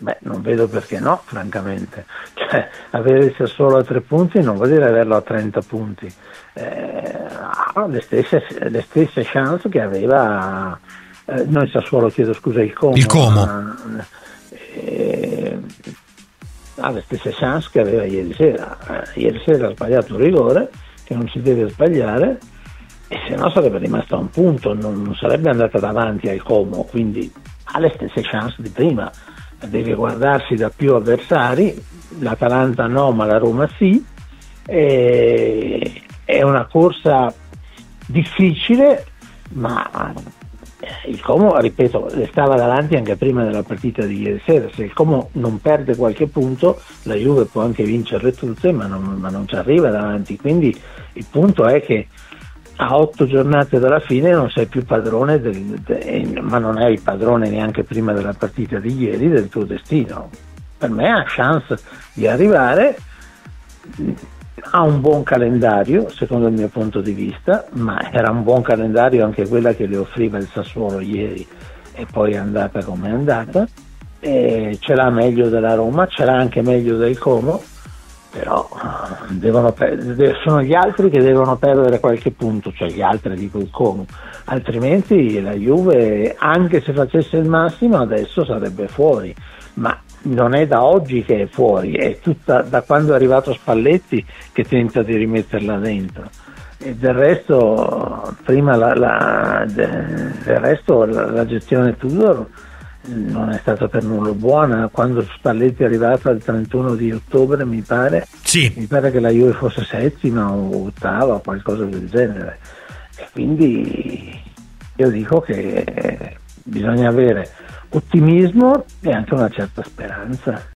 Beh, non vedo perché no, francamente. Cioè, avere il Sassuolo a 3 punti non vuol dire averlo a 30 punti. Ha le stesse chance che aveva, no, il Sassuolo, chiedo scusa, il Como. Il Como. Ha le stesse chance che aveva ieri sera. Ieri sera ha sbagliato un rigore, che non si deve sbagliare, e se no sarebbe rimasta a un punto, non sarebbe andata davanti al Como, quindi ha le stesse chance di prima. Deve guardarsi da più avversari, l'Atalanta no, ma la Roma sì. È una corsa difficile, ma il Como, ripeto, le stava davanti anche prima della partita di ieri sera. Se il Como non perde qualche punto, la Juve può anche vincerle tutte, ma non ci arriva davanti. Quindi il punto è che a 8 giornate dalla fine non sei più padrone ma non eri padrone neanche prima della partita di ieri del tuo destino. Per me ha chance di arrivare, ha un buon calendario secondo il mio punto di vista, ma era un buon calendario anche quella che le offriva il Sassuolo ieri, e poi è andata come è andata, e ce l'ha meglio della Roma, ce l'ha anche meglio del Como, però sono gli altri che devono perdere qualche punto, cioè gli altri, dico il Como, altrimenti la Juve, anche se facesse il massimo, adesso sarebbe fuori, ma non è da oggi che è fuori, è tutta da quando è arrivato Spalletti che tenta di rimetterla dentro. E del resto, prima la gestione Tudor non è stata per nulla buona. Quando Spalletti è arrivato al 31 di ottobre, mi pare che la Juve fosse settima o ottava o qualcosa del genere, e quindi io dico che bisogna avere ottimismo e anche una certa speranza.